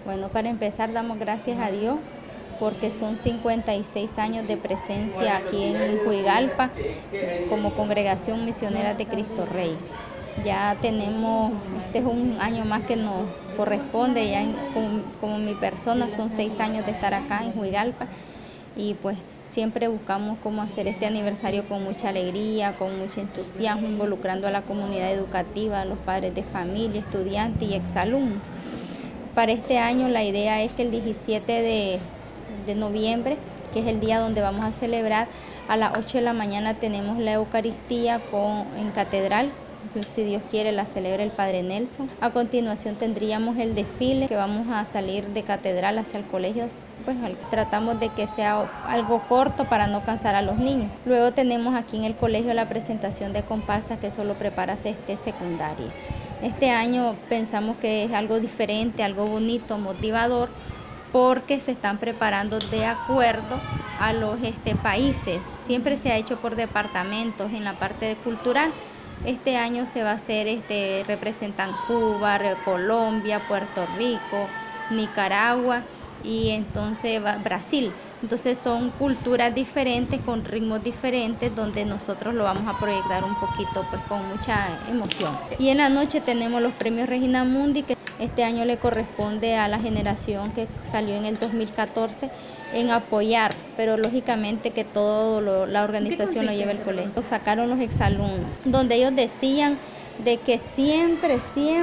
Bueno, para empezar damos gracias a Dios porque son 56 años de presencia aquí en Juigalpa como Congregación Misionera de Cristo Rey. Ya tenemos, este es un año más que nos corresponde, ya como mi persona son 6 años de estar acá en Juigalpa y pues siempre buscamos cómo hacer este aniversario con mucha alegría, con mucho entusiasmo, involucrando a la comunidad educativa, a los padres de familia, estudiantes y exalumnos. Para este año la idea es que el 17 de noviembre, que es el día donde vamos a celebrar, a las 8 de la mañana tenemos la Eucaristía en Catedral. Si Dios quiere la celebra el Padre Nelson. A continuación tendríamos el desfile que vamos a salir de Catedral hacia el colegio. Pues tratamos de que sea algo corto para no cansar a los niños. Luego tenemos aquí en el colegio la presentación de comparsas que solo prepara secundaria. Este año pensamos que es algo diferente, algo bonito, motivador, porque se están preparando de acuerdo a los países. Siempre se ha hecho por departamentos en la parte cultural. Este año se va a hacer, representan Cuba, Colombia, Puerto Rico, Nicaragua y entonces Brasil. Entonces son culturas diferentes, con ritmos diferentes, donde nosotros lo vamos a proyectar un poquito pues con mucha emoción. Y en la noche tenemos los premios Regina Mundi, que este año le corresponde a la generación que salió en el 2014 en apoyar, pero lógicamente que todo la organización lo lleva el colegio. Lo sacaron los exalumnos, donde ellos decían de que siempre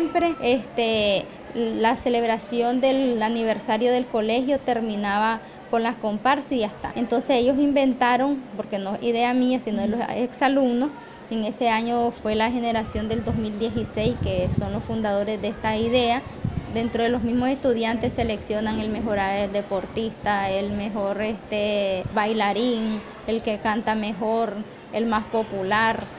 la celebración del aniversario del colegio terminaba con las comparsas y ya está. Entonces ellos inventaron, porque no es idea mía, sino de los exalumnos. En ese año fue la generación del 2016, que son los fundadores de esta idea. Dentro de los mismos estudiantes seleccionan el mejor deportista, el mejor bailarín, el que canta mejor, el más popular.